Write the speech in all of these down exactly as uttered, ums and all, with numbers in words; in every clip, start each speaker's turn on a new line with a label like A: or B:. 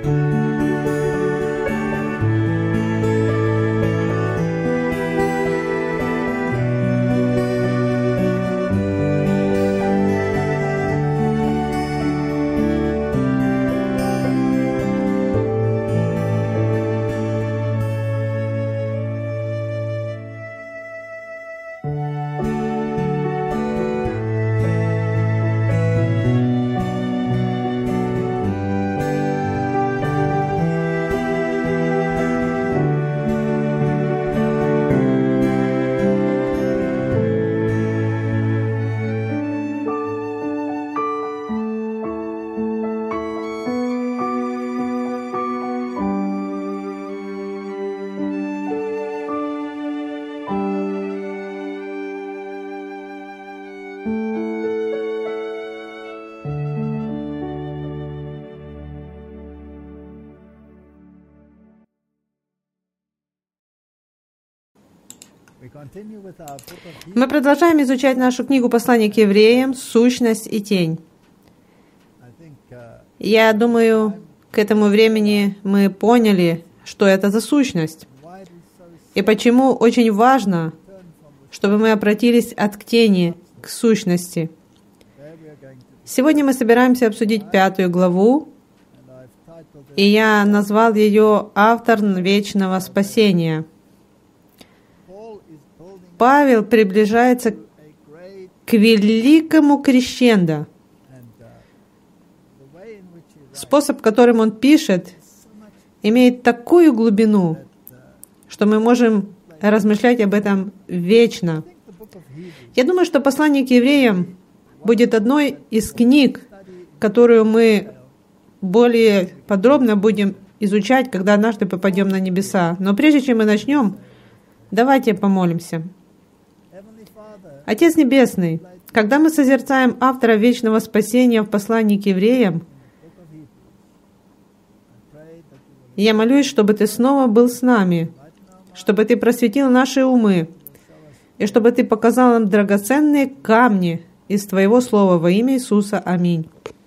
A: Мы продолжаем изучать нашу книгу «Послание к евреям. Сущность и тень». Я думаю, к этому времени мы поняли, что это за сущность, и почему очень важно, чтобы мы обратились от тени к сущности. Сегодня мы собираемся обсудить пятую главу, и я назвал ее «Автор вечного спасения». Павел приближается к великому крещендо. Способ, которым он пишет, имеет такую глубину, что мы можем размышлять об этом вечно. Я думаю, что послание к евреям будет одной из книг, которую мы более подробно будем изучать, когда однажды попадем на небеса. Но прежде чем мы начнем, давайте помолимся. Отец Небесный, когда мы созерцаем автора вечного спасения в послании к евреям, я молюсь, чтобы Ты снова был с нами, чтобы Ты просветил наши умы, и чтобы Ты показал нам драгоценные камни из Твоего Слова во имя Иисуса. Аминь.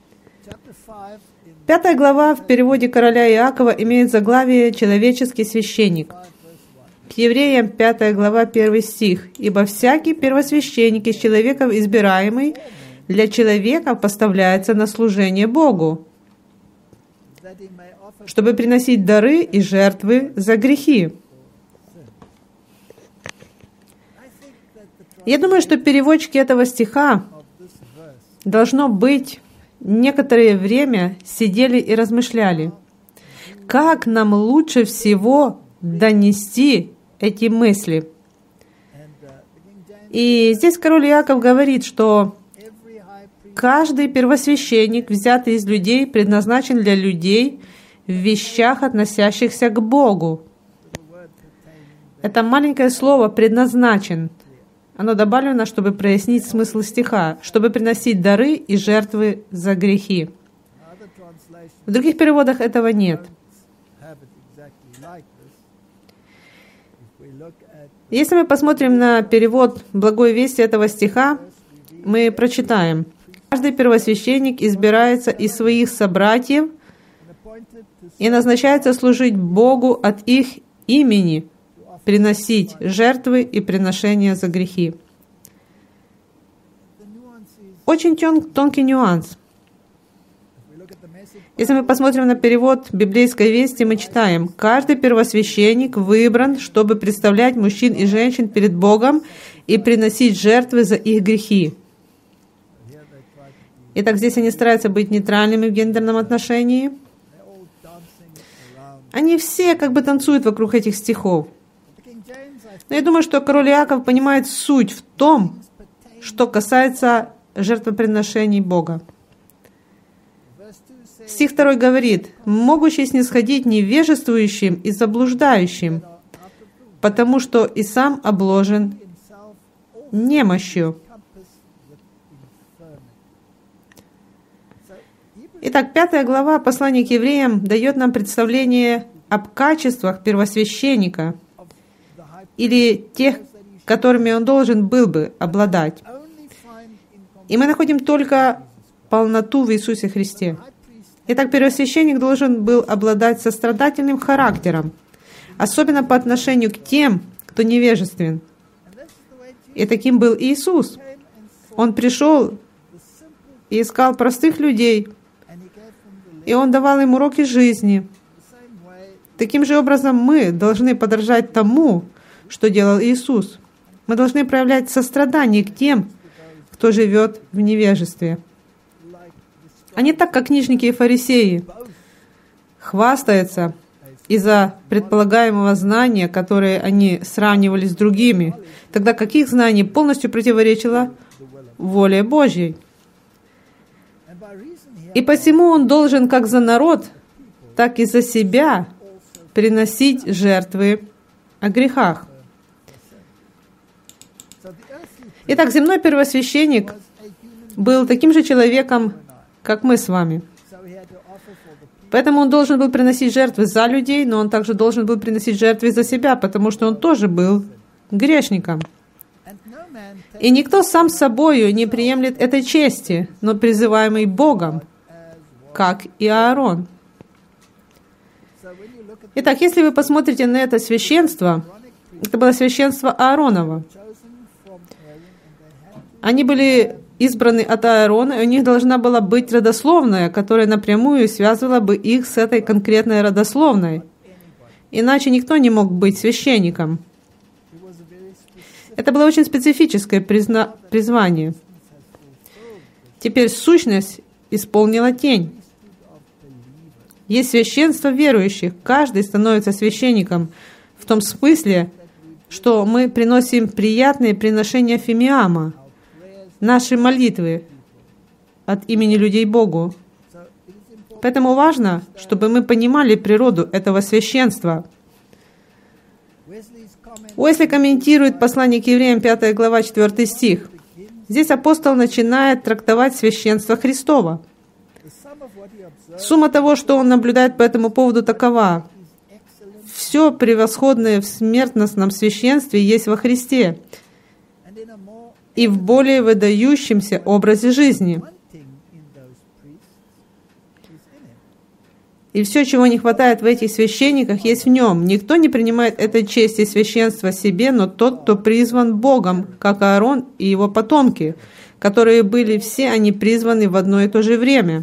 A: Пятая глава в переводе короля Иакова имеет заглавие «Человеческий священник». К евреям пятая глава, первый стих. «Ибо всякий первосвященник из человеков избираемый для человека поставляется на служение Богу, чтобы приносить дары и жертвы за грехи». Я думаю, что переводчики этого стиха, должно быть, некоторое время сидели и размышляли, как нам лучше всего донести эти мысли. И здесь король Иаков говорит, что каждый первосвященник, взятый из людей, предназначен для людей в вещах, относящихся к Богу. Это маленькое слово «предназначен». Оно добавлено, чтобы прояснить смысл стиха, чтобы приносить дары и жертвы за грехи. В других переводах этого нет. Если мы посмотрим на перевод благой вести этого стиха, мы прочитаем: «Каждый первосвященник избирается из своих собратьев и назначается служить Богу от их имени, приносить жертвы и приношения за грехи». Очень тонкий нюанс. Если мы посмотрим на перевод библейской вести, мы читаем: «Каждый первосвященник выбран, чтобы представлять мужчин и женщин перед Богом и приносить жертвы за их грехи». Итак, здесь они стараются быть нейтральными в гендерном отношении. Они все как бы танцуют вокруг этих стихов. Но я думаю, что король Иаков понимает суть в том, что касается жертвоприношений Бога. Стих второй говорит: «Могущий снисходить невежествующим и заблуждающим, потому что и сам обложен немощью». Итак, пятая глава послания к евреям дает нам представление об качествах первосвященника, или тех, которыми он должен был бы обладать. И мы находим только полноту в Иисусе Христе. Итак, первосвященник должен был обладать сострадательным характером, особенно по отношению к тем, кто невежествен. И таким был Иисус. Он пришел и искал простых людей, и Он давал им уроки жизни. Таким же образом мы должны подражать тому, что делал Иисус. Мы должны проявлять сострадание к тем, кто живет в невежестве. А не так, как книжники и фарисеи хвастаются из-за предполагаемого знания, которое они сравнивали с другими, тогда как их знание полностью противоречило воле Божьей. И посему он должен как за народ, так и за себя приносить жертвы о грехах. Итак, земной первосвященник был таким же человеком, как мы с вами. Поэтому он должен был приносить жертвы за людей, но он также должен был приносить жертвы за себя, потому что он тоже был грешником. И никто сам с собою не приемлет этой чести, но призываемый Богом, как и Аарон. Итак, если вы посмотрите на это священство, это было священство Ааронова. Они были избраны от Аарона, и у них должна была быть родословная, которая напрямую связывала бы их с этой конкретной родословной. Иначе никто не мог быть священником. Это было очень специфическое призна... призвание. Теперь сущность исполнила тень. Есть священство верующих. Каждый становится священником в том смысле, что мы приносим приятные приношения фимиама, наши молитвы от имени людей Богу. Поэтому важно, чтобы мы понимали природу этого священства. Уэсли комментирует послание к евреям, пятая глава, четвёртый стих. Здесь апостол начинает трактовать священство Христова. Сумма того, что он наблюдает по этому поводу, такова. Все превосходное в смертностном священстве есть во Христе и в более выдающемся образе жизни. И все, чего не хватает в этих священниках, есть в нем. Никто не принимает этой чести и священства себе, но тот, кто призван Богом, как Аарон и его потомки, которые были все они призваны в одно и то же время.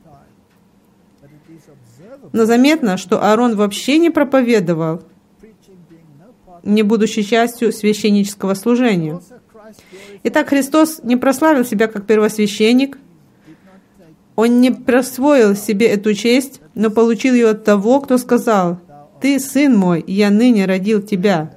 A: Но заметно, что Аарон вообще не проповедовал, не будучи частью священнического служения. Итак, Христос не прославил себя как первосвященник, Он не присвоил себе эту честь, но получил ее от того, кто сказал: «Ты, сын мой, я ныне родил тебя».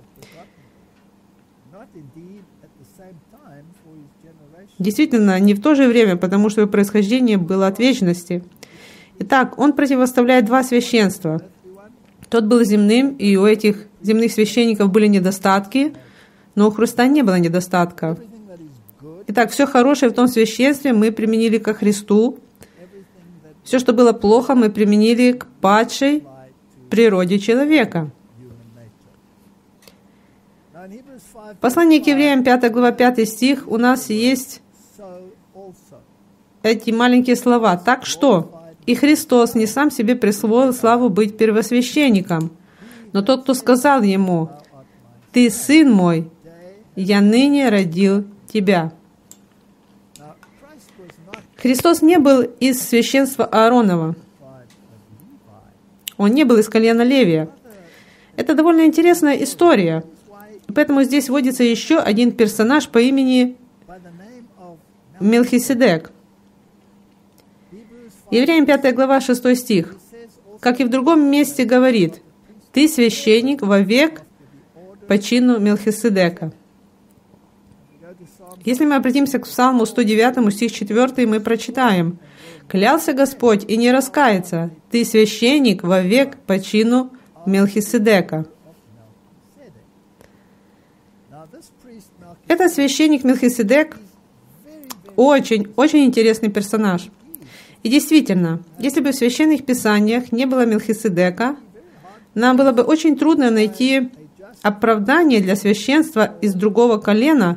A: Действительно, не в то же время, потому что его происхождение было от вечности. Итак, он противоставляет два священства. Тот был земным, и у этих земных священников были недостатки, но у Христа не было недостатка. Итак, все хорошее в том священстве мы применили ко Христу. Все, что было плохо, мы применили к падшей природе человека. В послании к евреям, пятая глава, пятый стих, у нас есть эти маленькие слова. «Так что? И Христос не сам себе присвоил славу быть первосвященником, но тот, кто сказал ему: „Ты, сын мой, я ныне родил тебя“». Христос не был из священства Ааронова. Он не был из колена Левия. Это довольно интересная история. Поэтому здесь вводится еще один персонаж по имени Мелхиседек. Евреям пятая глава, шестой стих. Как и в другом месте говорит: «Ты священник вовек по чину Мелхиседека». Если мы обратимся к Псалму сто девятому, стих четвёртый, мы прочитаем: «Клялся Господь и не раскается, ты священник вовек по чину Мелхиседека». Этот священник Мелхиседек очень, очень интересный персонаж. И действительно, если бы в священных писаниях не было Мелхиседека, нам было бы очень трудно найти оправдание для священства из другого колена,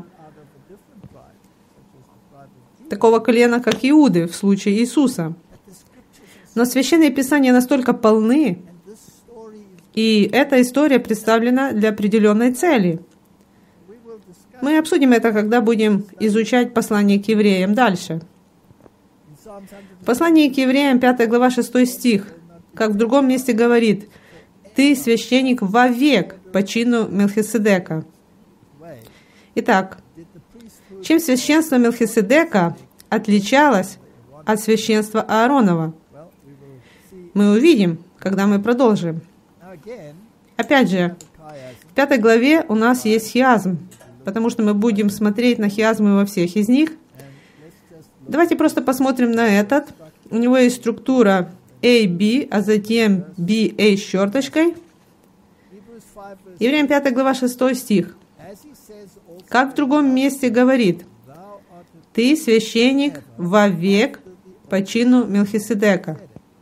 A: такого колена, как Иуды в случае Иисуса. Но Священные Писания настолько полны, и эта история представлена для определенной цели. Мы обсудим это, когда будем изучать послание к евреям дальше. Послание к евреям, пятая глава, шестой стих, как в другом месте говорит, «Ты священник вовек по чину Мелхиседека». Итак, чем священство Мелхиседека отличалось от священства Ааронова? Мы увидим, когда мы продолжим. Опять же, в пятой главе у нас есть хиазм, потому что мы будем смотреть на хиазмы во всех из них. Давайте просто посмотрим на этот. У него есть структура A B, а затем B A с черточкой. Евреям пятая глава, шестой стих. Как в другом месте говорит, «Ты священник вовек по чину Мелхиседека».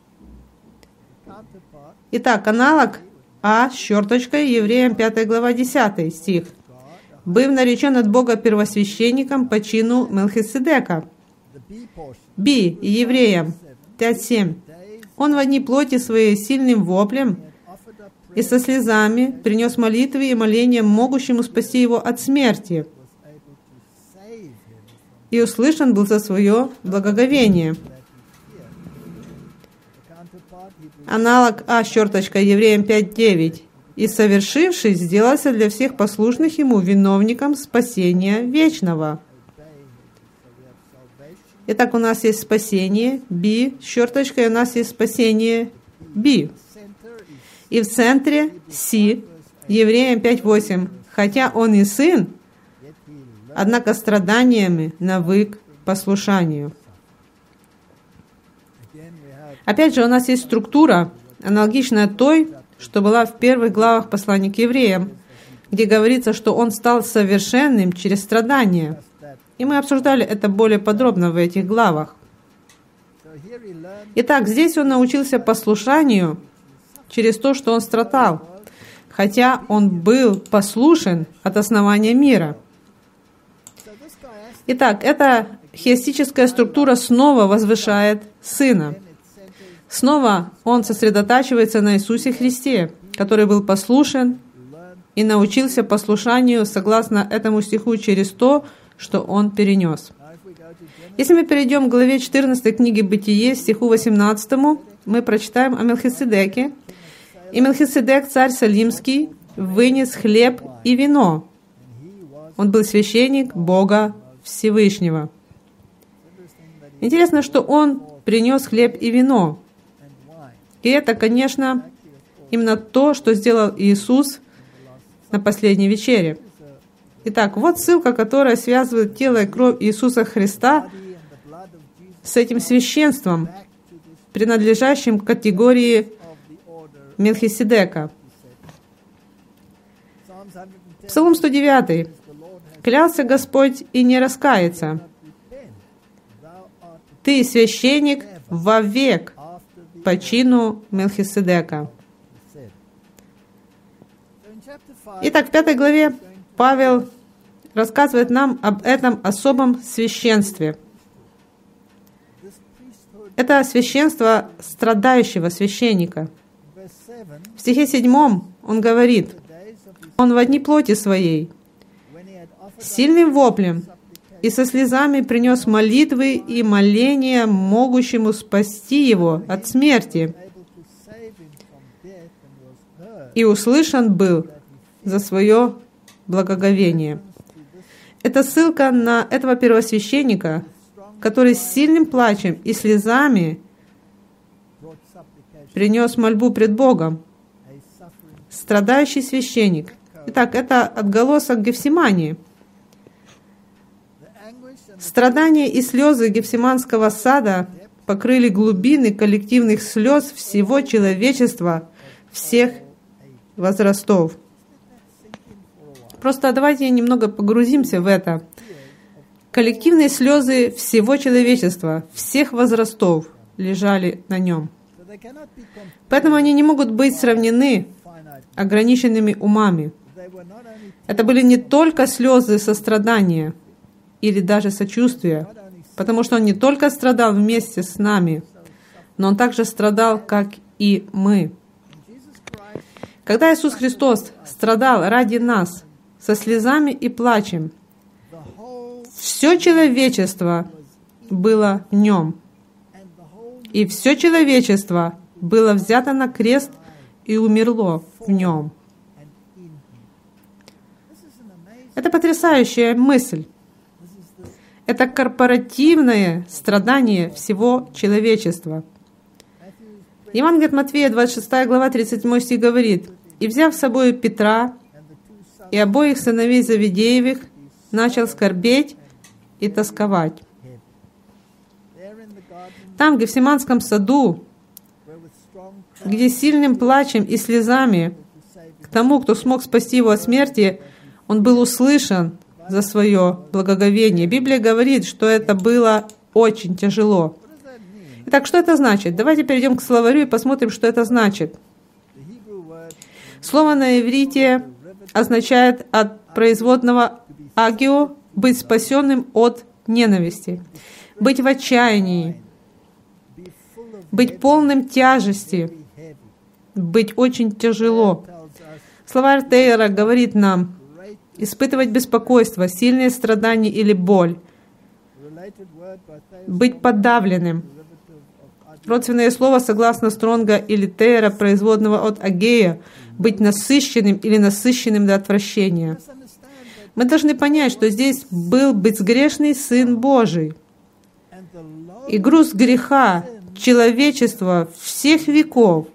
A: Итак, аналог А с черточкой, Евреям пятая глава, десятый стих. «Быв наречен от Бога первосвященником по чину Мелхиседека». Б. Евреям пять семь. «Он в одни плоти своей сильным воплем и со слезами принес молитвы и моления могущему спасти его от смерти, и услышан был за свое благоговение». Аналог А с черточкой, Евреям пять девять. «И совершивший сделался для всех послушных ему виновником спасения вечного». Итак, у нас есть спасение Б с черточкой, у нас есть спасение Б. И в центре С, Евреям пять восемь. «Хотя он и сын, однако страданиями навык послушанию». Опять же, у нас есть структура, аналогичная той, что была в первых главах послания к евреям, где говорится, что он стал совершенным через страдания. И мы обсуждали это более подробно в этих главах. Итак, здесь он научился послушанию через то, что он страдал, хотя он был послушен от основания мира. Итак, эта хиастическая структура снова возвышает Сына. Снова он сосредотачивается на Иисусе Христе, который был послушен и научился послушанию согласно этому стиху через то, что он перенес. Если мы перейдем к главе четырнадцатой книги «Бытие», стиху восемнадцатому, мы прочитаем о Мелхиседеке. «И Мелхиседек, царь Салимский, вынес хлеб и вино. Он был священник Бога Всевышнего». Интересно, что он принес хлеб и вино. И это, конечно, именно то, что сделал Иисус на последней вечере. Итак, вот ссылка, которая связывает тело и кровь Иисуса Христа с этим священством, принадлежащим к категории Мелхиседека. Псалом сто девять. «Клялся Господь и не раскается. Ты священник вовек по чину Мелхиседека». Итак, в пятой главе Павел рассказывает нам об этом особом священстве. Это священство страдающего священника. В стихе седьмом он говорит, «Он в одни плоти своей, сильным воплем и со слезами принес молитвы и моления могущему спасти его от смерти, и услышан был за свое благоговение». Это ссылка на этого первосвященника, который с сильным плачем и слезами принес мольбу пред Богом. Страдающий священник. Итак, это отголосок Гефсимании. Страдания и слезы Гефсиманского сада покрыли глубины коллективных слез всего человечества, всех возрастов. Просто давайте немного погрузимся в это. Коллективные слезы всего человечества, всех возрастов лежали на нем. Поэтому они не могут быть сравнены ограниченными умами. Это были не только слезы сострадания или даже сочувствия, потому что Он не только страдал вместе с нами, но Он также страдал, как и мы. Когда Иисус Христос страдал ради нас со слезами и плачем, все человечество было в Нем. И все человечество было взято на крест и умерло в Нем. Это потрясающая мысль. Это корпоративное страдание всего человечества. Евангелие от Матфея, двадцать шестая глава, тридцать седьмой стих говорит: «И, взяв с собой Петра и обоих сыновей Завидеевых, начал скорбеть и тосковать». Там, в Гефсиманском саду, где сильным плачем и слезами к тому, кто смог спасти его от смерти, он был услышан за свое благоговение. Библия говорит, что это было очень тяжело. Итак, что это значит? Давайте перейдем к словарю и посмотрим, что это значит. Слово на иврите означает от производного агио — быть спасенным от ненависти, быть в отчаянии, быть полным тяжести, быть очень тяжело. Словарь Тейера говорит нам: испытывать беспокойство, сильные страдания или боль, быть подавленным. Родственное слово, согласно Стронга или Тейера, производного от агея, быть насыщенным или насыщенным до отвращения. Мы должны понять, что здесь был безгрешный Сын Божий. И груз греха человечества всех веков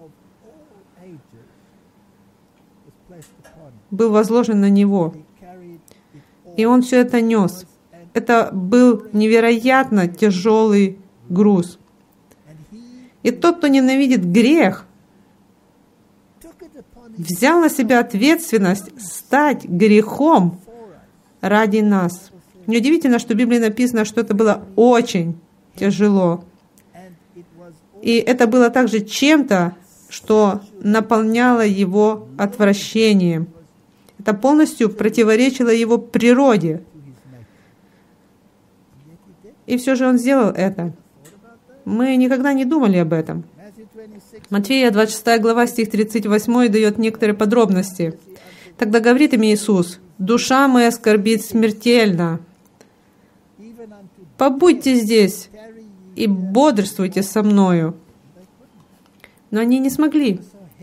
A: был возложен на Него. И Он все это нес. Это был невероятно тяжелый груз. И тот, кто ненавидит грех, взял на себя ответственность стать грехом ради нас. Неудивительно, что в Библии написано, что это было очень тяжело. И это было также чем-то, что наполняло Его отвращением. Это полностью противоречило Его природе. И все же Он сделал это. Мы никогда не думали об этом. Матфея, двадцать шестая глава, стих тридцать восемь дает некоторые подробности. «Тогда говорит им Иисус: душа моя скорбит смертельно. Побудьте здесь и бодрствуйте со мною». Но они не смогли.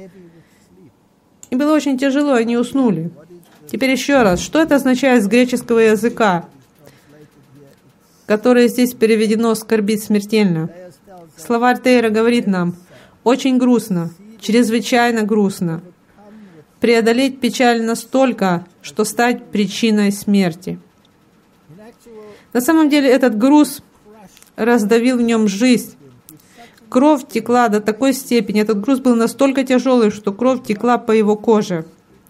A: И было очень тяжело, они уснули. Теперь еще раз, что это означает с греческого языка, которое здесь переведено «скорбить смертельно»? Словарь Тейера говорит нам: очень грустно, чрезвычайно грустно. Преодолеть печаль настолько, что стать причиной смерти. На самом деле этот груз раздавил в нем жизнь. Кровь текла до такой степени, этот груз был настолько тяжелый, что кровь текла по его коже.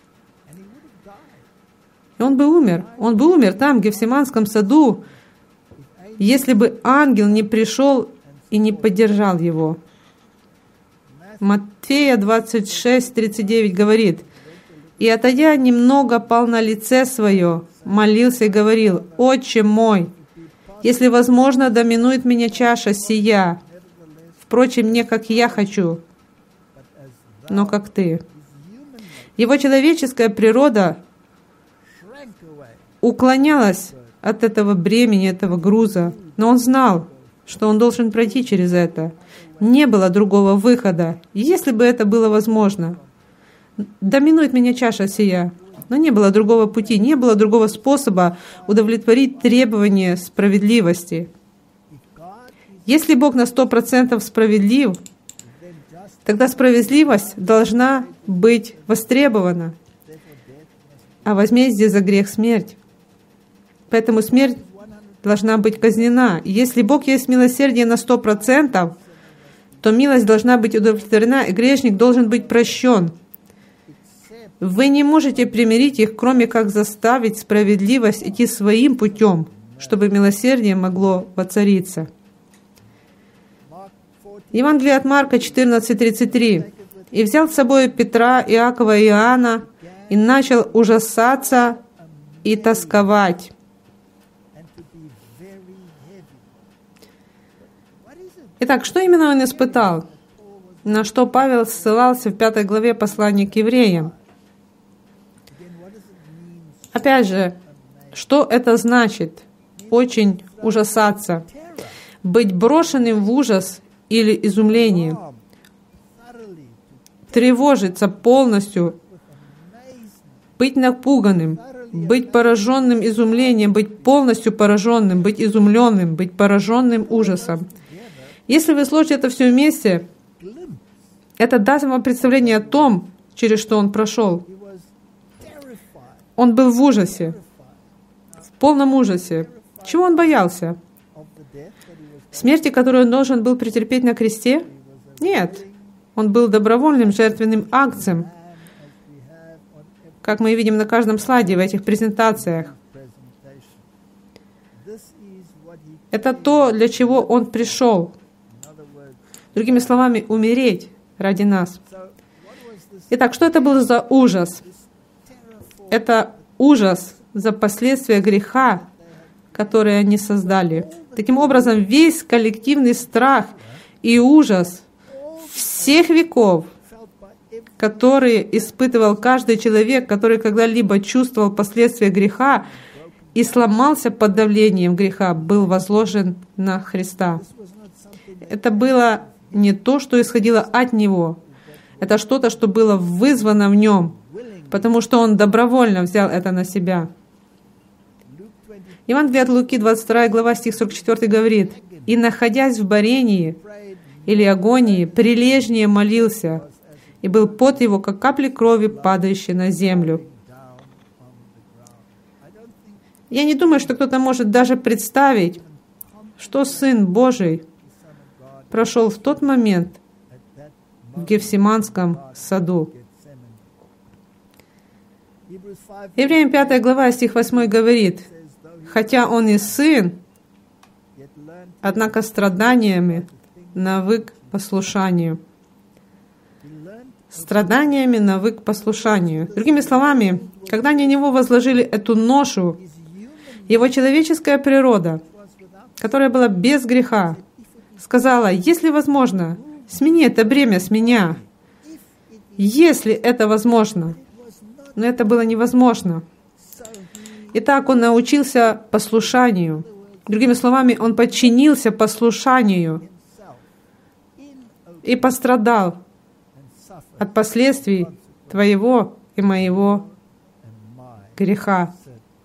A: И он бы умер. Он бы умер там, в Гефсиманском саду, если бы ангел не пришел и не поддержал его. Матфея двадцать шесть тридцать девять говорит: «И, отойдя немного, пал на лице свое, молился и говорил: Отче мой, если возможно, доминует меня чаша сия. Впрочем, не как я хочу, но как Ты». Его человеческая природа уклонялась от этого бремени, этого груза, но он знал, что он должен пройти через это. Не было другого выхода, если бы это было возможно. Доминует меня чаша сия. Но не было другого пути, не было другого способа удовлетворить требования справедливости. Если Бог на сто процентов справедлив, тогда справедливость должна быть востребована, а возмездие за грех — смерть. Поэтому смерть должна быть казнена. И если Бог есть милосердие на сто процентов, то милость должна быть удовлетворена, и грешник должен быть прощен. Вы не можете примирить их, кроме как заставить справедливость идти своим путем, чтобы милосердие могло воцариться. Евангелие от Марка четырнадцать тридцать три. «И взял с собой Петра, Иакова и Иоанна, и начал ужасаться и тосковать». Итак, что именно он испытал? На что Павел ссылался в пятой главе послания к евреям? Опять же, что это значит? Очень ужасаться. Быть брошенным в ужас или изумление. Тревожиться полностью. Быть напуганным. Быть пораженным изумлением. Быть полностью пораженным. Быть изумленным. Быть пораженным ужасом. Если вы сложите это все вместе, это даст вам представление о том, через что он прошел. Он был в ужасе, в полном ужасе. Чего он боялся? Смерти, которую он должен был претерпеть на кресте? Нет. Он был добровольным жертвенным акцием, как мы видим на каждом слайде в этих презентациях. Это то, для чего он пришел. Другими словами, умереть ради нас. Итак, что это был за ужас? Это ужас за последствия греха, которые они создали. Таким образом, весь коллективный страх и ужас всех веков, которые испытывал каждый человек, который когда-либо чувствовал последствия греха и сломался под давлением греха, был возложен на Христа. Это было не то, что исходило от Него. Это что-то, что было вызвано в Нем, потому что Он добровольно взял это на себя. Евангелие от Луки, двадцать вторая глава, стих сорок четвёртый говорит: «И, находясь в борении или агонии, прилежнее молился, и был пот его, как капли крови, падающие на землю». Я не думаю, что кто-то может даже представить, что Сын Божий прошел в тот момент в Гефсиманском саду. Евреям пятая глава, стих восьмой говорит: «Хотя он и сын, однако страданиями навык послушанию». Страданиями навык послушанию. Другими словами, когда они на него возложили эту ношу, его человеческая природа, которая была без греха, сказала: «Если возможно, смени это бремя с меня». Если это возможно. Но это было невозможно. Итак, он научился послушанию. Другими словами, он подчинился послушанию и пострадал от последствий твоего и моего греха.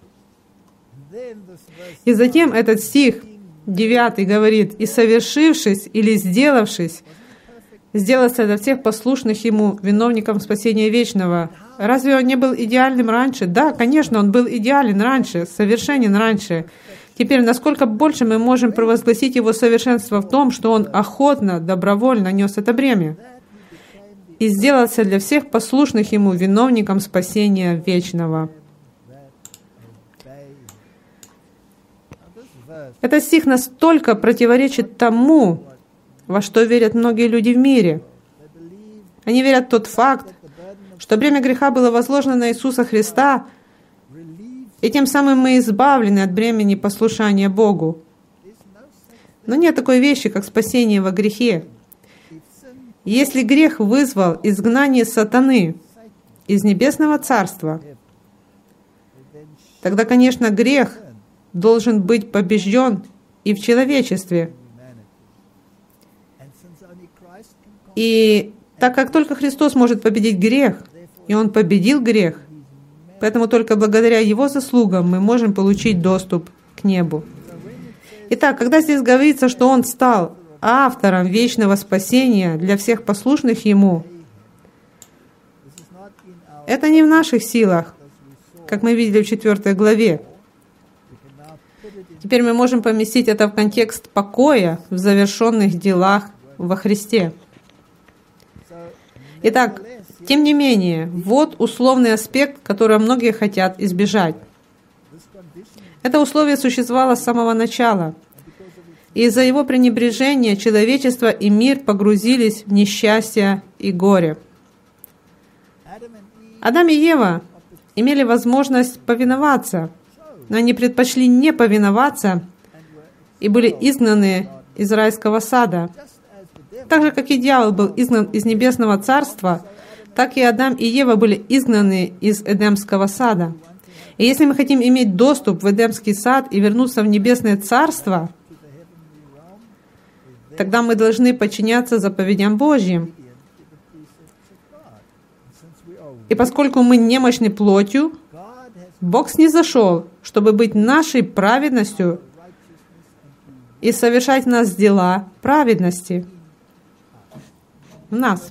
A: И затем этот стих девятый говорит: «И совершившись или сделавшись, сделался для всех послушных Ему виновником спасения вечного». Разве Он не был идеальным раньше? Да, конечно, Он был идеален раньше, совершенен раньше. Теперь, насколько больше мы можем провозгласить Его совершенство в том, что Он охотно, добровольно нес это бремя и сделался для всех послушных Ему виновником спасения вечного. Этот стих настолько противоречит тому, во что верят многие люди в мире. Они верят в тот факт, что бремя греха было возложено на Иисуса Христа, и тем самым мы избавлены от бремени послушания Богу. Но нет такой вещи, как спасение во грехе. Если грех вызвал изгнание сатаны из небесного царства, тогда, конечно, грех должен быть побежден и в человечестве. И так как только Христос может победить грех, и Он победил грех, поэтому только благодаря Его заслугам мы можем получить доступ к небу. Итак, когда здесь говорится, что Он стал автором вечного спасения для всех послушных Ему, это не в наших силах, как мы видели в четвёртой главе. Теперь мы можем поместить это в контекст покоя в завершенных делах во Христе. Итак, тем не менее, вот условный аспект, которого многие хотят избежать. Это условие существовало с самого начала. И из-за его пренебрежения человечество и мир погрузились в несчастье и горе. Адам и Ева имели возможность повиноваться, но они предпочли не повиноваться и были изгнаны из райского сада. Так же, как и дьявол был изгнан из небесного царства, так и Адам и Ева были изгнаны из Эдемского сада. И если мы хотим иметь доступ в Эдемский сад и вернуться в небесное царство, тогда мы должны подчиняться заповедям Божьим. И поскольку мы немощны плотью, Бог снизошел, чтобы быть нашей праведностью и совершать в нас дела праведности. В нас.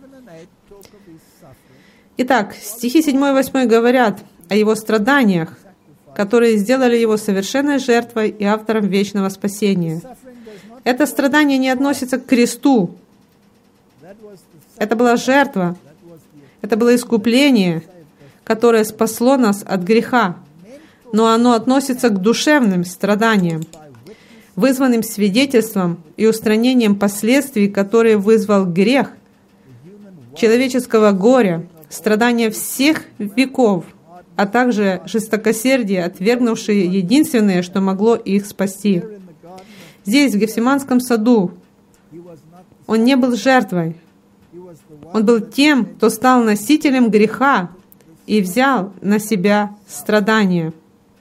A: Итак, стихи седьмой и восьмой говорят о Его страданиях, которые сделали Его совершенной жертвой и автором вечного спасения. Это страдание не относится к кресту. Это была жертва. Это было искупление, которое спасло нас от греха. Но оно относится к душевным страданиям, вызванным свидетельством и устранением последствий, которые вызвал грех, человеческого горя, страдания всех веков, а также жестокосердие, отвергнувшие единственное, что могло их спасти. Здесь, в Гефсиманском саду, Он не был жертвой. Он был тем, кто стал носителем греха и взял на себя страдания.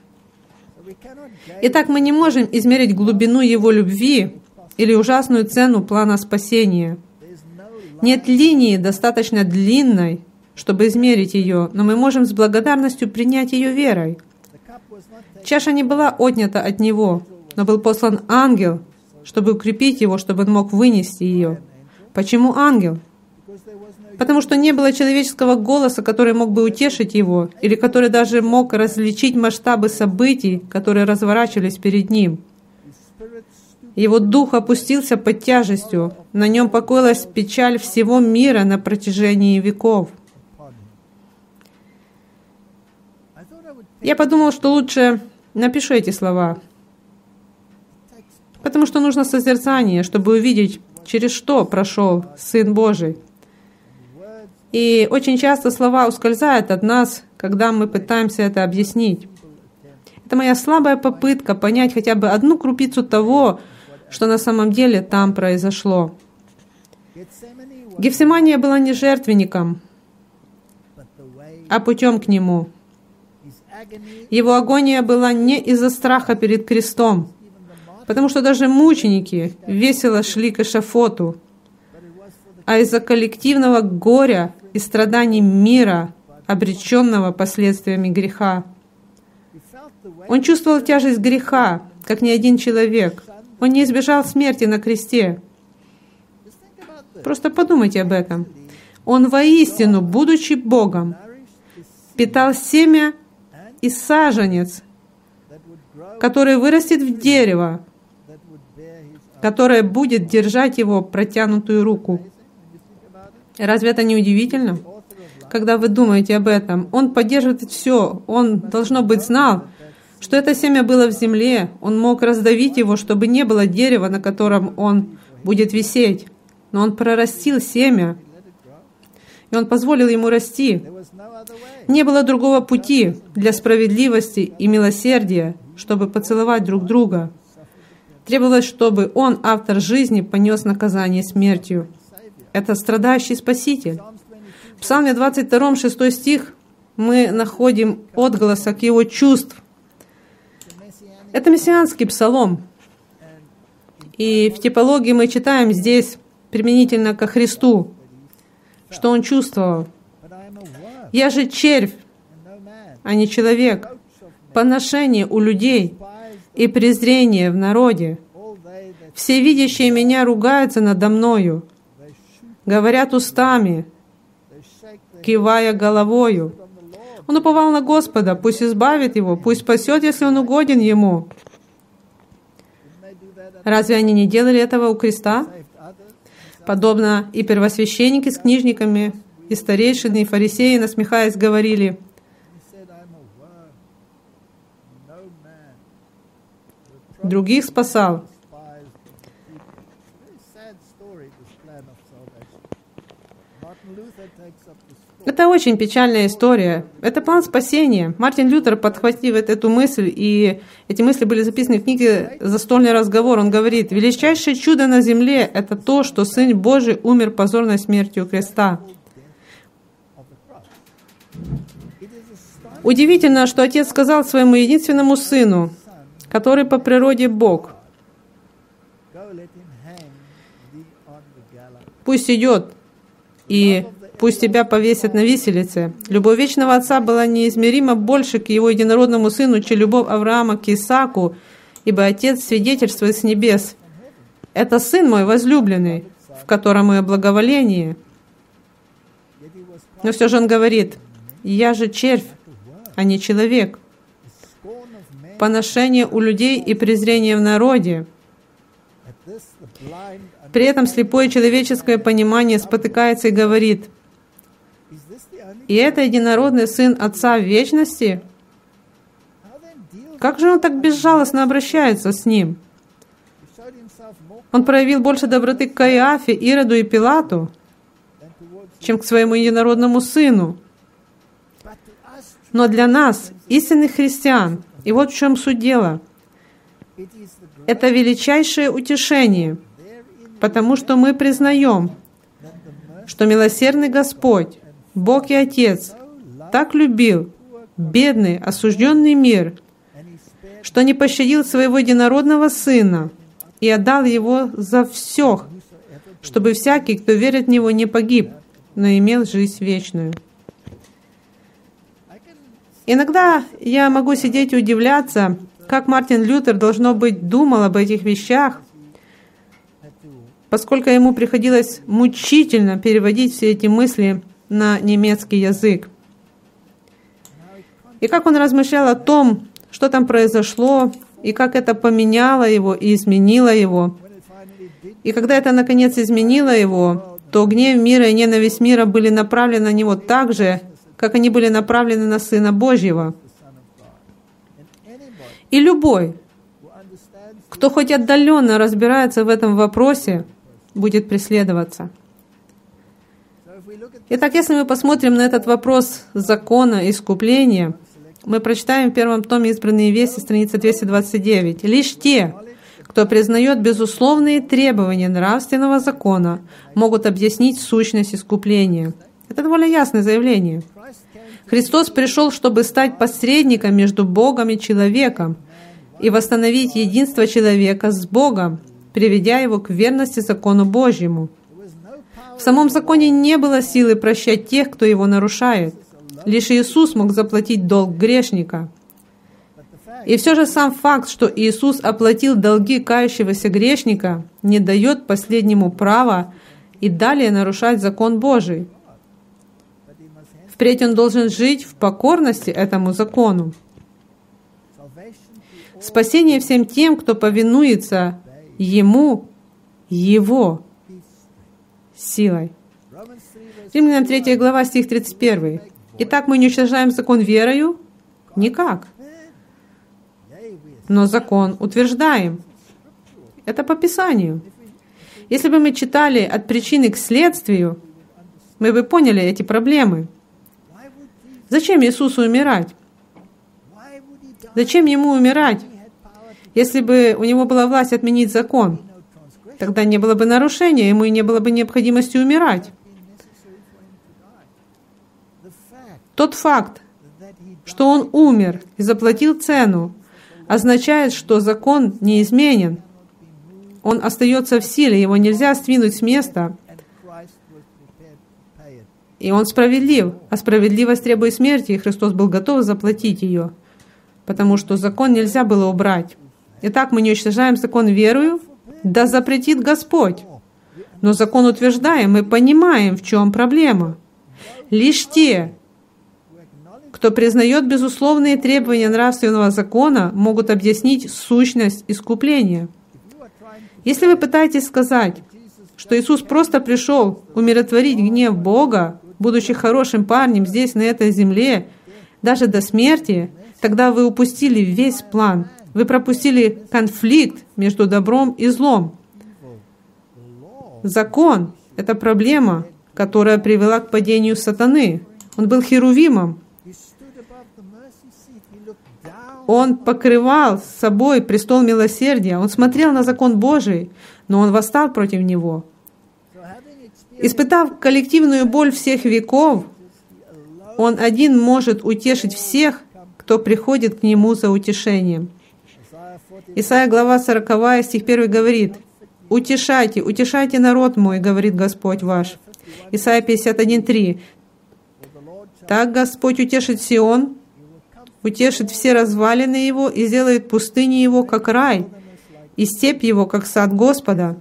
A: Итак, мы не можем измерить глубину Его любви или ужасную цену плана спасения. Нет линии достаточно длинной, чтобы измерить ее, но мы можем с благодарностью принять ее верой. Чаша не была отнята от Него, но был послан ангел, чтобы укрепить его, чтобы он мог вынести ее. Почему ангел? Потому что не было человеческого голоса, который мог бы утешить его, или который даже мог различить масштабы событий, которые разворачивались перед ним. Его дух опустился под тяжестью, на нем покоилась печаль всего мира на протяжении веков. Я подумал, что лучше напишу эти слова, потому что нужно созерцание, чтобы увидеть, через что прошел Сын Божий. И очень часто слова ускользают от нас, когда мы пытаемся это объяснить. Это моя слабая попытка понять хотя бы одну крупицу того, что на самом деле там произошло. Гефсимания была не жертвенником, а путем к нему. Его агония была не из-за страха перед крестом, потому что даже мученики весело шли к эшафоту, а из-за коллективного горя и страданий мира, обреченного последствиями греха. Он чувствовал тяжесть греха, как ни один человек. Он не избежал смерти на кресте. Просто подумайте об этом. Он воистину, будучи Богом, питал семя и саженец, который вырастет в дерево, которое будет держать его протянутую руку. Разве это не удивительно? Когда вы думаете об этом, Он поддерживает все. Он, должно быть, знал, что это семя было в земле. Он мог раздавить его, чтобы не было дерева, на котором он будет висеть. Но Он прорастил семя, и Он позволил ему расти. Не было другого пути для справедливости и милосердия, чтобы поцеловать друг друга. Требовалось, чтобы Он, автор жизни, понес наказание смертью. Это страдающий Спаситель. В Псалме двадцать два, шестой стих мы находим отголосок Его чувств. Это мессианский псалом. И в типологии мы читаем здесь применительно ко Христу, что Он чувствовал. «Я же червь, а не человек, поношение у людей и презрение в народе. Все видящие меня ругаются надо мною, говорят устами, кивая головою. Он уповал на Господа, пусть избавит его, пусть спасет, если он угоден ему». Разве они не делали этого у креста? Подобно и первосвященники с книжниками, и старейшины, и фарисеи, насмехаясь, говорили: других спасал. Это очень печальная история. Это план спасения. Мартин Лютер подхвативает эту мысль, и эти мысли были записаны в книге «Застольный разговор». Он говорит: «Величайшее чудо на земле — это то, что Сын Божий умер позорной смертью креста». Удивительно, что Отец сказал своему единственному Сыну, который по природе Бог: «Пусть идет, и пусть тебя повесят на виселице». Любовь вечного Отца была неизмеримо больше к Его единородному Сыну, чем любовь Авраама к Исааку, ибо Отец свидетельствует с небес: «Это Сын мой возлюбленный, в котором мое благоволение». Но все же Он говорит: «Я же червь, а не человек». Поношение у людей и презрение в народе. При этом слепое человеческое понимание спотыкается и говорит: «И это единородный Сын Отца в вечности? Как же Он так безжалостно обращается с Ним? Он проявил больше доброты к Каиафе, Ироду и Пилату, чем к Своему единородному Сыну». Но для нас, истинных христиан, и вот в чем суть дела, это величайшее утешение, потому что мы признаем, что милосердный Господь, Бог и Отец, так любил бедный, осужденный мир, что не пощадил Своего единородного Сына и отдал Его за всех, чтобы всякий, кто верит в Него, не погиб, но имел жизнь вечную. Иногда я могу сидеть и удивляться, как Мартин Лютер, должно быть, думал об этих вещах, поскольку ему приходилось мучительно переводить все эти мысли на немецкий язык. И как он размышлял о том, что там произошло, и как это поменяло его и изменило его. И когда это, наконец, изменило его, то гнев мира и ненависть мира были направлены на него так же, как они были направлены на Сына Божьего. И любой, кто хоть отдаленно разбирается в этом вопросе, будет преследоваться. Итак, если мы посмотрим на этот вопрос закона и искупления, мы прочитаем в первом томе «Избранные вести», страница двести двадцать девять. «Лишь те, кто признает безусловные требования нравственного закона, могут объяснить сущность искупления». Это довольно ясное заявление. Христос пришел, чтобы стать посредником между Богом и человеком и восстановить единство человека с Богом, приведя его к верности закону Божьему. В самом законе не было силы прощать тех, кто его нарушает. Лишь Иисус мог заплатить долг грешника. И все же сам факт, что Иисус оплатил долги кающегося грешника, не дает последнему права и далее нарушать закон Божий. Впредь он должен жить в покорности этому закону. Спасение всем тем, кто повинуется Ему, Его силой. Римлянам третья глава, стих тридцать один. «Итак, мы не уничтожаем закон верою? Никак. Но закон утверждаем». Это по Писанию. Если бы мы читали от причины к следствию, мы бы поняли эти проблемы. Зачем Иисусу умирать? Зачем Ему умирать, если бы у Него была власть отменить закон? Тогда не было бы нарушения, Ему и не было бы необходимости умирать. Тот факт, что Он умер и заплатил цену, означает, что закон неизменен. Он остается в силе, его нельзя сдвинуть с места. И Он справедлив, а справедливость требует смерти, и Христос был готов заплатить ее, потому что закон нельзя было убрать. Итак, мы не уничтожаем закон верою, да запретит Господь. Но закон утверждаем, мы понимаем, в чем проблема. Лишь те, кто признает безусловные требования нравственного закона, могут объяснить сущность искупления. Если вы пытаетесь сказать, что Иисус просто пришел умиротворить гнев Бога, будучи хорошим парнем здесь, на этой земле, даже до смерти, тогда вы упустили весь план. Вы пропустили конфликт между добром и злом. Закон — это проблема, которая привела к падению сатаны. Он был херувимом. Он покрывал собой престол милосердия. Он смотрел на закон Божий, но он восстал против него. Испытав коллективную боль всех веков, он один может утешить всех, кто приходит к нему за утешением. Исайя, глава сороковая, стих первый говорит: «Утешайте, утешайте народ мой, говорит Господь ваш». Исайя пятьдесят один, три. «Так Господь утешит Сион, утешит все развалины его и сделает пустыни его, как рай, и степь его, как сад Господа.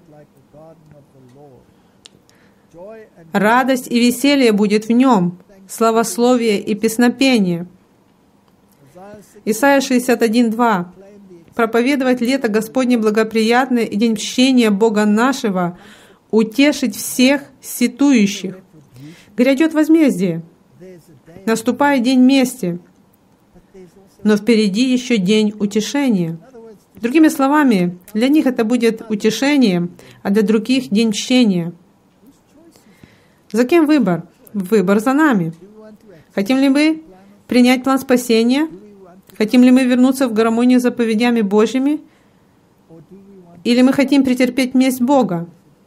A: Радость и веселье будет в нем, славословие и песнопение». Исайя шестьдесят один, два. «Проповедовать лето Господне благоприятное и день мщения Бога нашего, утешить всех сетующих». Грядет возмездие, наступает день мести, но впереди еще день утешения. Другими словами, для них это будет утешение, а для других день мщения. За кем выбор? Выбор за нами. Хотим ли мы принять план спасения? Хотим ли мы вернуться в гармонию с заповедями Божьими? Или мы хотим претерпеть месть Бога?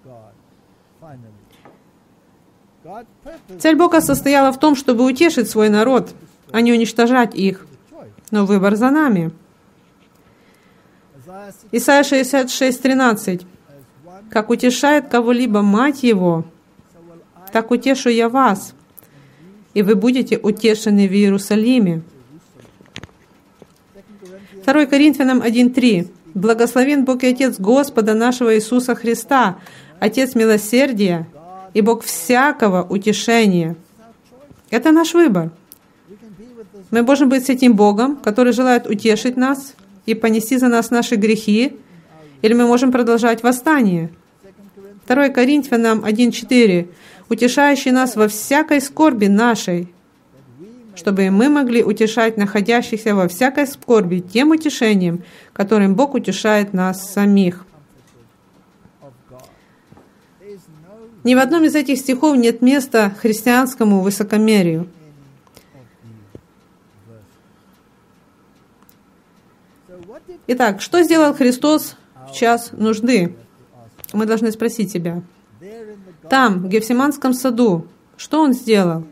A: Цель Бога состояла в том, чтобы утешить свой народ, а не уничтожать их. Но выбор за нами. Исайя шестьдесят шесть, тринадцать. «Как утешает кого-либо мать его, так утешу я вас, и вы будете утешены в Иерусалиме». второе Коринфянам один, три. «Благословен Бог и Отец Господа нашего Иисуса Христа, Отец милосердия и Бог всякого утешения». Это наш выбор. Мы можем быть с этим Богом, который желает утешить нас и понести за нас наши грехи, или мы можем продолжать восстание. второе Коринфянам один, четыре. «Утешающий нас во всякой скорби нашей, чтобы мы могли утешать находящихся во всякой скорби тем утешением, которым Бог утешает нас самих». Ни в одном из этих стихов нет места христианскому высокомерию. Итак, что сделал Христос в час нужды? Мы должны спросить себя. Там, в Гефсиманском саду, что Он сделал?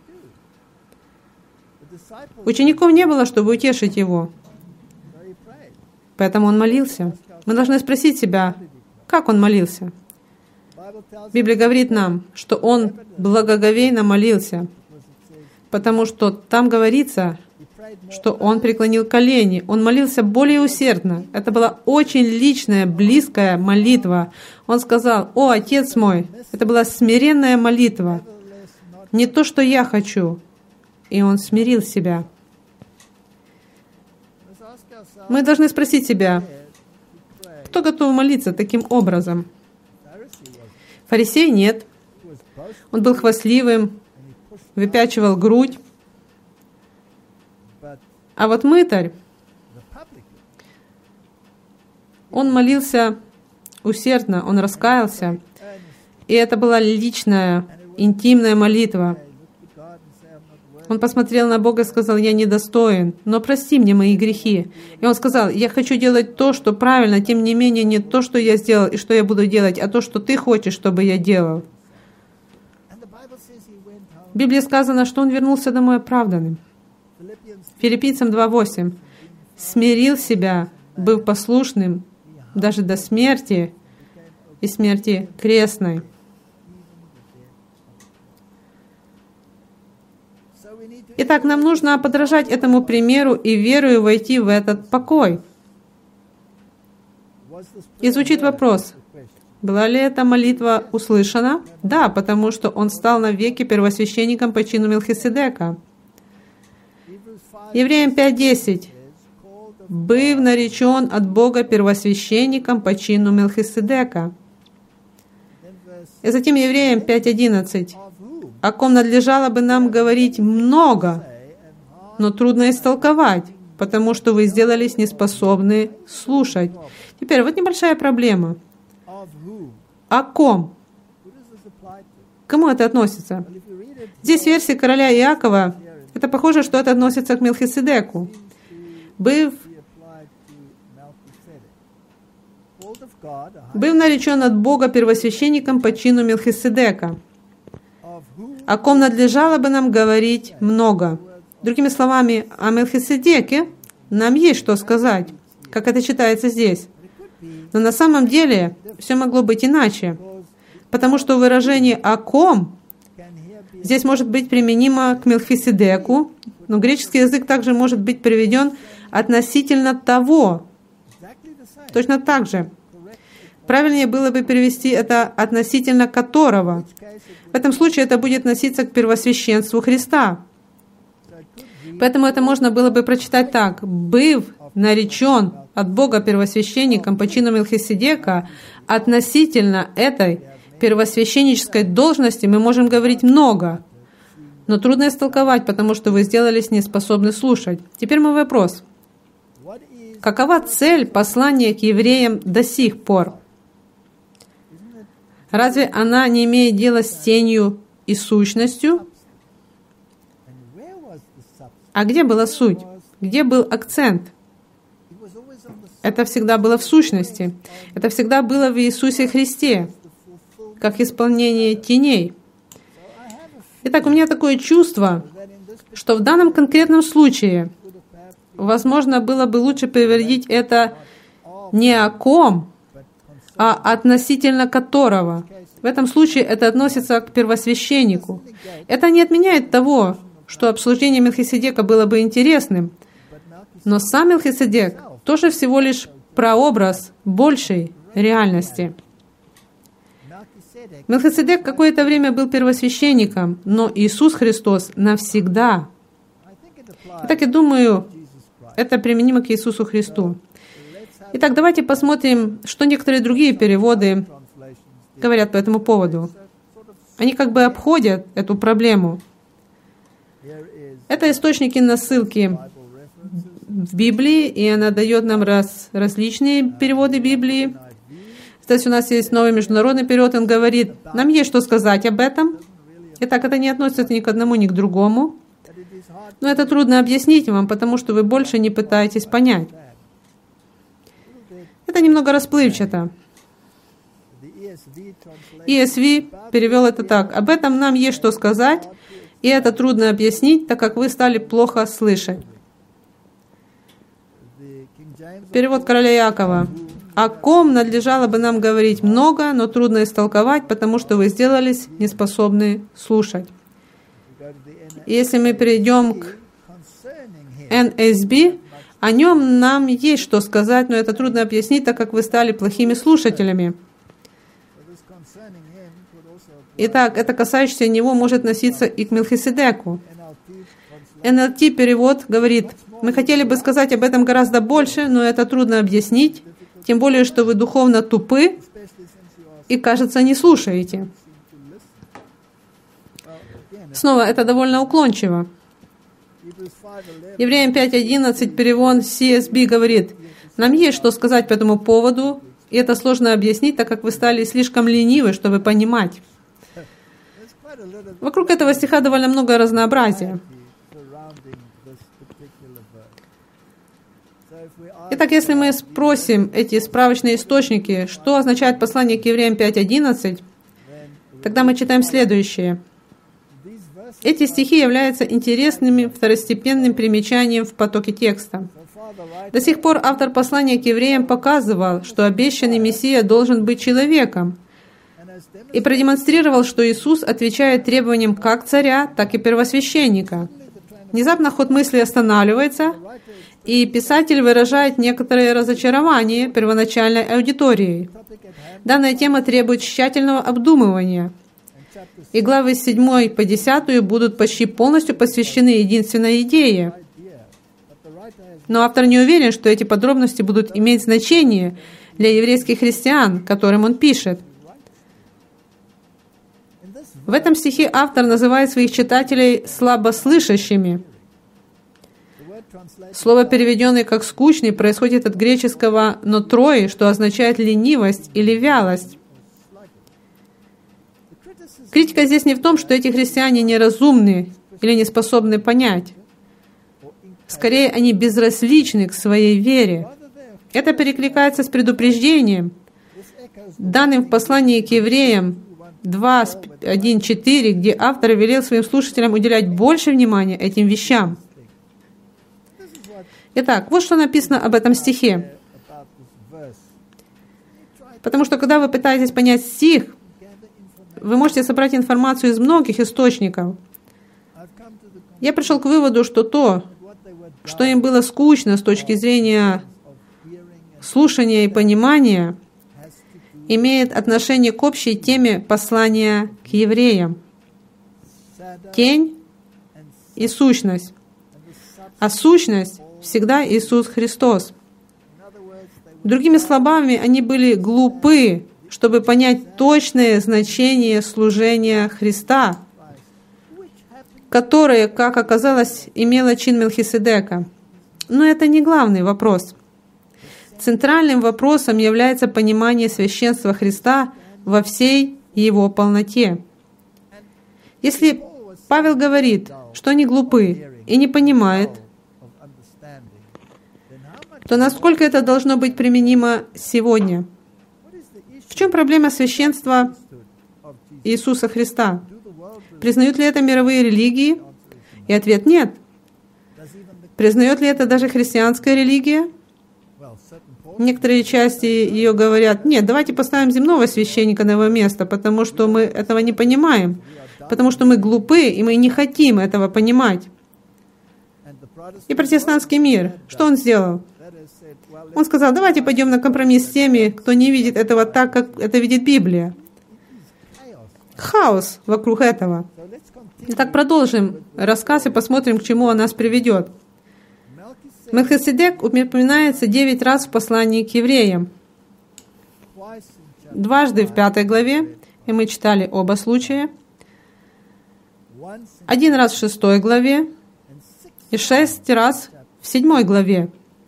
A: Учеников не было, чтобы утешить Его. Поэтому Он молился. Мы должны спросить себя, как Он молился? Библия говорит нам, что Он благоговейно молился, потому что там говорится, что Он преклонил колени, Он молился более усердно. Это была очень личная, близкая молитва. Он сказал: «О, Отец мой!» Это была смиренная молитва. Не то, что я хочу. И Он смирил себя. Мы должны спросить себя, кто готов молиться таким образом? Фарисей нет. Он был хвастливым, выпячивал грудь. А вот мытарь, он молился усердно, он раскаялся. И это была личная, интимная молитва. Он посмотрел на Бога и сказал: «Я недостоин, но прости мне мои грехи». И он сказал: «Я хочу делать то, что правильно, тем не менее не то, что я сделал и что я буду делать, а то, что ты хочешь, чтобы я делал». В Библии сказано, что он вернулся домой оправданным. Филиппийцам два, восемь. «Смирил себя, был послушным даже до смерти и смерти крестной». Итак, нам нужно подражать этому примеру и верою войти в этот покой. И звучит вопрос: была ли эта молитва услышана? Да, потому что он стал навеки первосвященником по чину Мелхиседека. Евреям пять, десять. «Быв наречен от Бога первосвященником по чину Мелхиседека». И затем Евреям пять, одиннадцать. «О ком надлежало бы нам говорить много, но трудно истолковать, потому что вы сделались неспособны слушать». Теперь вот небольшая проблема. О ком? кому это относится? Здесь в версии короля Иакова это похоже, что это относится к Мелхиседеку. Быв, был наречен от Бога первосвященником по чину Мелхиседека, о ком надлежало бы нам говорить много. Другими словами, о Мелхиседеке нам есть что сказать, как это читается здесь. Но на самом деле все могло быть иначе, потому что выражение «о ком» здесь может быть применимо к Мелхиседеку, но греческий язык также может быть приведен относительно того. Точно так же. Правильнее было бы перевести это относительно которого. В этом случае это будет относиться к первосвященству Христа. Поэтому это можно было бы прочитать так. «Быв наречен от Бога первосвященником по чину Мелхиседека, относительно этой первосвященнической должности мы можем говорить много, но трудно истолковать, потому что вы сделались неспособны слушать». Теперь мой вопрос. Какова цель послания к евреям до сих пор? Разве она не имеет дела с тенью и сущностью? А где была суть? Где был акцент? Это всегда было в сущности. Это всегда было в Иисусе Христе, как исполнение теней. Итак, у меня такое чувство, что в данном конкретном случае, возможно, было бы лучше переводить это не о ком, а относительно которого. В этом случае это относится к первосвященнику. Это не отменяет того, что обслужение Мелхиседека было бы интересным, но сам Мелхиседек тоже всего лишь прообраз большей реальности. Мелхиседек какое-то время был первосвященником, но Иисус Христос навсегда. Итак, я думаю, это применимо к Иисусу Христу. Итак, давайте посмотрим, что некоторые другие переводы говорят по этому поводу. Они как бы обходят эту проблему. Это источники на ссылки в Библии, и она дает нам раз, различные переводы Библии. Здесь у нас есть новый международный перевод, он говорит, нам есть что сказать об этом. Итак, это не относится ни к одному, ни к другому. Но это трудно объяснить вам, потому что вы больше не пытаетесь понять. Это немного расплывчато. и эс ви перевел это так. Об этом нам есть что сказать, и это трудно объяснить, так как вы стали плохо слышать. Перевод короля Иакова. О ком надлежало бы нам говорить много, но трудно истолковать, потому что вы сделались неспособны слушать. Если мы перейдем к эн эс би, о нем нам есть что сказать, но это трудно объяснить, так как вы стали плохими слушателями. Итак, это касающееся него может относиться и к Мелхиседеку. эн эл ти перевод говорит, мы хотели бы сказать об этом гораздо больше, но это трудно объяснить, тем более, что вы духовно тупы и, кажется, не слушаете. Снова, это довольно уклончиво. Евреям пять одиннадцать перевод си эс би говорит, нам есть что сказать по этому поводу, и это сложно объяснить, так как вы стали слишком ленивы, чтобы понимать. Вокруг этого стиха довольно много разнообразия. Итак, если мы спросим эти справочные источники, что означает послание к Евреям пять одиннадцать, тогда мы читаем следующее. Эти стихи являются интересным второстепенным примечанием в потоке текста. До сих пор автор послания к евреям показывал, что обещанный Мессия должен быть человеком, и продемонстрировал, что Иисус отвечает требованиям как царя, так и первосвященника. Внезапно ход мысли останавливается, и писатель выражает некоторое разочарование первоначальной аудиторией. Данная тема требует тщательного обдумывания, и главы с седьмой по десятую будут почти полностью посвящены единственной идее. Но автор не уверен, что эти подробности будут иметь значение для еврейских христиан, которым он пишет. В этом стихе автор называет своих читателей слабослышащими. Слово, переведенное как «скучный», происходит от греческого «нотрои», что означает «ленивость» или «вялость». Критика здесь не в том, что эти христиане неразумны или не способны понять. Скорее, они безразличны к своей вере. Это перекликается с предупреждением, данным в послании к евреям два, один, четыре, где автор велел своим слушателям уделять больше внимания этим вещам. Итак, вот что написано об этом стихе. Потому что, когда вы пытаетесь понять стих, вы можете собрать информацию из многих источников. Я пришел к выводу, что то, что им было скучно с точки зрения слушания и понимания, имеет отношение к общей теме послания к евреям. Тень и сущность. А сущность всегда Иисус Христос. Другими словами, они были глупы, чтобы понять точное значение служения Христа, которое, как оказалось, имело чин Мелхиседека. Но это не главный вопрос. Центральным вопросом является понимание священства Христа во всей Его полноте. Если Павел говорит, что они глупы и не понимают, то насколько это должно быть применимо сегодня? В чем проблема священства Иисуса Христа? Признают ли это мировые религии? И ответ — нет. Признает ли это даже христианская религия? Некоторые части ее говорят: нет, давайте поставим земного священника на его место, потому что мы этого не понимаем, потому что мы глупы, и мы не хотим этого понимать. И протестантский мир, что он сделал? Он сказал: давайте пойдем на компромисс с теми, кто не видит этого так, как это видит Библия. Хаос вокруг этого. Итак, продолжим рассказ и посмотрим, к чему он нас приведет. Мелхиседек упоминается девять раз в послании к евреям. Дважды в пятой главе, и мы читали оба случая. Один раз в шестой главе и шесть раз в седьмой главе.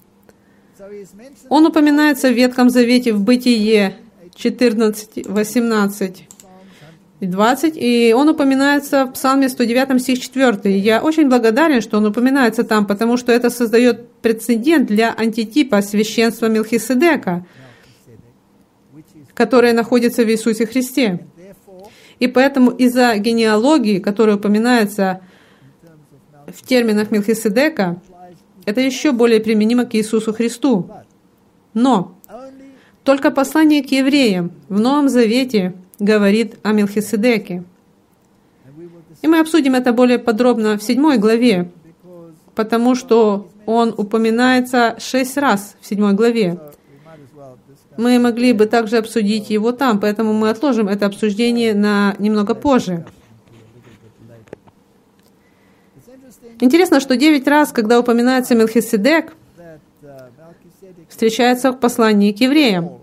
A: Он упоминается в Ветхом Завете в Бытие четырнадцать, восемнадцать и двадцать, и он упоминается в Псалме сто девять, стих четыре. Я очень благодарен, что он упоминается там, потому что это создает прецедент для антитипа священства Мелхиседека, которое находится в Иисусе Христе. И поэтому из-за генеалогии, которая упоминается в терминах Мелхиседека, это еще более применимо к Иисусу Христу. Но только послание к евреям в Новом Завете говорит о Мелхиседеке. И мы обсудим это более подробно в седьмой главе, потому что он упоминается шесть раз в седьмой главе. Мы могли бы также обсудить его там, поэтому мы отложим это обсуждение на немного позже. Интересно, что девять раз, когда упоминается Мелхиседек, встречается в послании к евреям.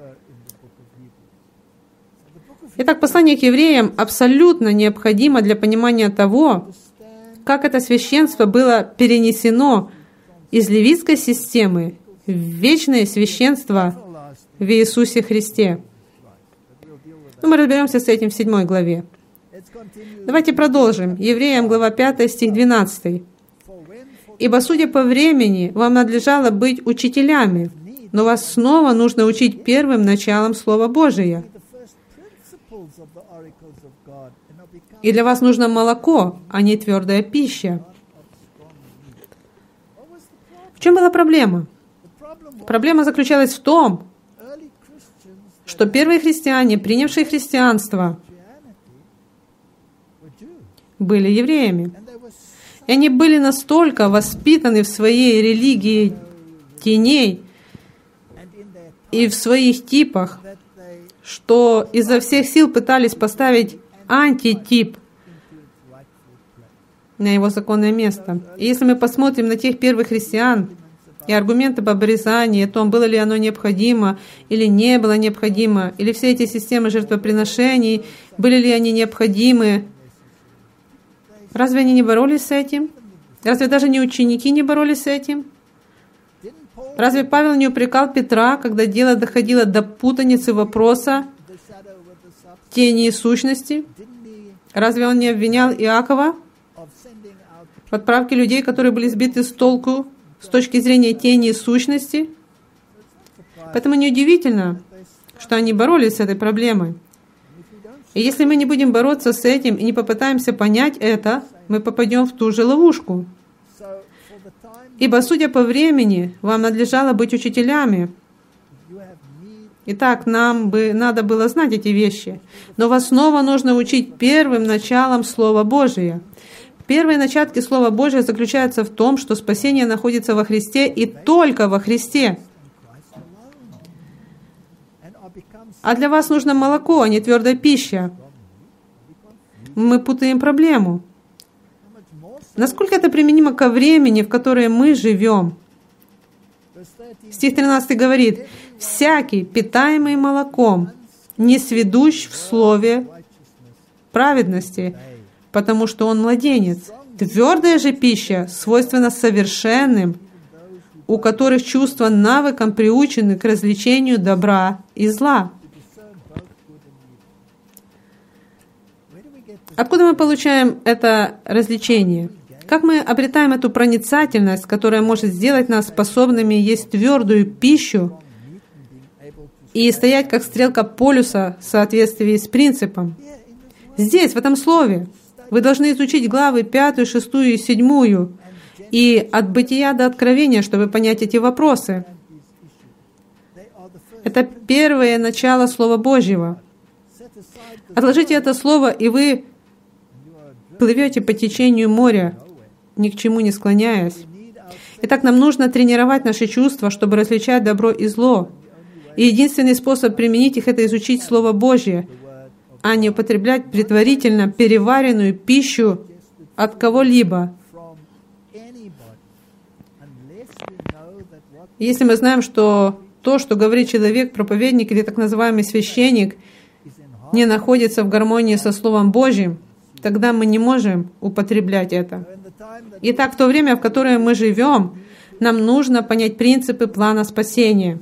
A: Итак, послание к евреям абсолютно необходимо для понимания того, как это священство было перенесено из левитской системы в вечное священство в Иисусе Христе. Ну, мы разберемся с этим в седьмой главе. Давайте продолжим. Евреям, глава пятая, стих двенадцатый. «Ибо, судя по времени, вам надлежало быть учителями, но вас снова нужно учить первым началом Слова Божия. И для вас нужно молоко, а не твердая пища». В чем была проблема? Проблема заключалась в том, что первые христиане, принявшие христианство, были евреями. И они были настолько воспитаны в своей религии теней и в своих типах, что изо всех сил пытались поставить антитип на его законное место. И если мы посмотрим на тех первых христиан и аргументы об обрезании, о том, было ли оно необходимо или не было необходимо, или все эти системы жертвоприношений, были ли они необходимы, разве они не боролись с этим? Разве даже не ученики не боролись с этим? Разве Павел не упрекал Петра, когда дело доходило до путаницы вопроса тени и сущности? Разве он не обвинял Иакова в отправке людей, которые были сбиты с толку с точки зрения тени и сущности? Поэтому неудивительно, что они боролись с этой проблемой. И если мы не будем бороться с этим и не попытаемся понять это, мы попадем в ту же ловушку. Ибо, судя по времени, вам надлежало быть учителями. Итак, нам бы надо было знать эти вещи. Но вас снова нужно учить первым началом Слова Божия. Первые начатки Слова Божия заключаются в том, что спасение находится во Христе и только во Христе. А для вас нужно молоко, а не твердая пища. Мы путаем проблему. Насколько это применимо ко времени, в которое мы живем? Стих тринадцатый говорит: «Всякий, питаемый молоком, не сведущ в слове праведности, потому что он младенец. Твердая же пища свойственна совершенным, у которых чувства навыком приучены к развлечению добра и зла». Откуда мы получаем это развлечение? Как мы обретаем эту проницательность, которая может сделать нас способными есть твердую пищу и стоять как стрелка полюса в соответствии с принципом? Здесь, в этом слове, вы должны изучить главы пятую, шестую и седьмую и от бытия до откровения, чтобы понять эти вопросы. Это первое начало Слова Божьего. Отложите это слово, и вы плывете по течению моря, ни к чему не склоняясь. Итак, нам нужно тренировать наши чувства, чтобы различать добро и зло. И единственный способ применить их — это изучить Слово Божье, а не употреблять предварительно переваренную пищу от кого-либо. Если мы знаем, что то, что говорит человек, проповедник или так называемый священник, не находится в гармонии со Словом Божьим, тогда мы не можем употреблять это. Итак, в то время, в которое мы живем, нам нужно понять принципы плана спасения.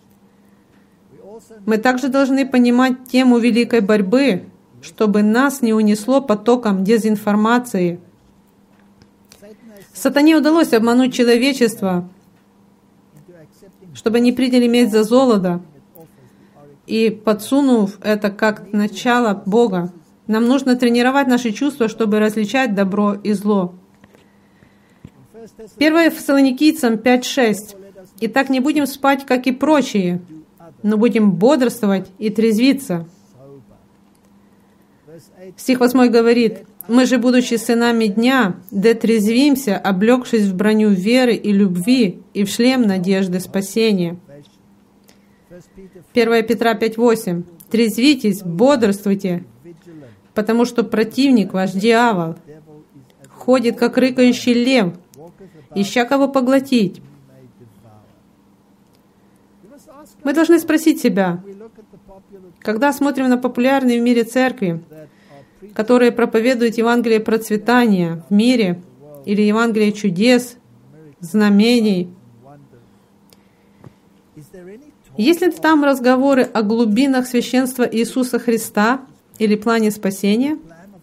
A: Мы также должны понимать тему великой борьбы, чтобы нас не унесло потоком дезинформации. Сатане удалось обмануть человечество, чтобы они приняли медь за золото, и подсунув это как начало Бога. Нам нужно тренировать наши чувства, чтобы различать добро и зло. первое Фессалоникийцам пять шесть. «Итак, не будем спать, как и прочие, но будем бодрствовать и трезвиться». Стих восьмой говорит: «Мы же, будучи сынами дня, да трезвимся, облегшись в броню веры и любви и в шлем надежды спасения». первое Петра пять восемь. «Трезвитесь, бодрствуйте, потому что противник, ваш дьявол, ходит, как рыкающий лев, ища кого поглотить». Мы должны спросить себя, когда смотрим на популярные в мире церкви, которые проповедуют Евангелие процветания в мире или Евангелие чудес, знамений, есть ли там разговоры о глубинах священства Иисуса Христа или плане спасения?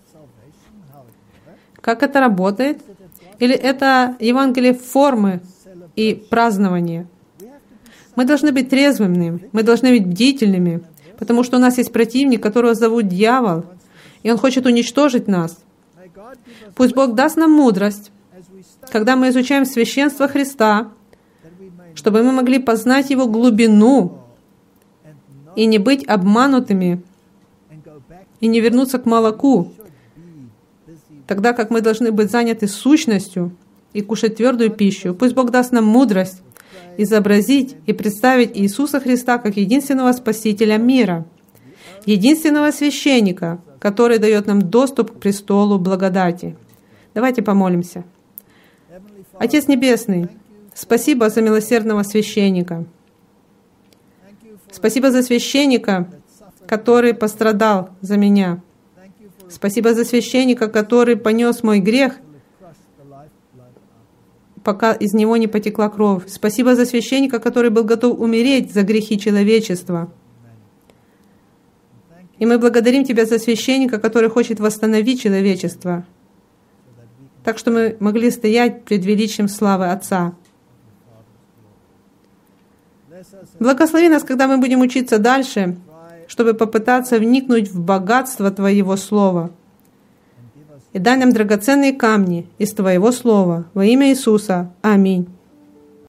A: Как это работает? Или это Евангелие формы и празднования? Мы должны быть трезвыми, мы должны быть бдительными, потому что у нас есть противник, которого зовут дьявол, и он хочет уничтожить нас. Пусть Бог даст нам мудрость, когда мы изучаем священство Христа, чтобы мы могли познать Его глубину и не быть обманутыми, и не вернуться к молоку, тогда как мы должны быть заняты сущностью и кушать твердую пищу. Пусть Бог даст нам мудрость изобразить и представить Иисуса Христа как единственного Спасителя мира, единственного священника, который дает нам доступ к престолу благодати. Давайте помолимся. Отец Небесный, спасибо за милосердного священника. Спасибо за священника, который пострадал за меня. Спасибо за священника, который понес мой грех, пока из него не потекла кровь. Спасибо за священника, который был готов умереть за грехи человечества. И мы благодарим Тебя за священника, который хочет восстановить человечество, так что мы могли стоять пред величием славы Отца. Благослови нас, когда мы будем учиться дальше, чтобы попытаться вникнуть в богатство Твоего Слова. И дай нам драгоценные камни из Твоего Слова. Во имя Иисуса. Аминь.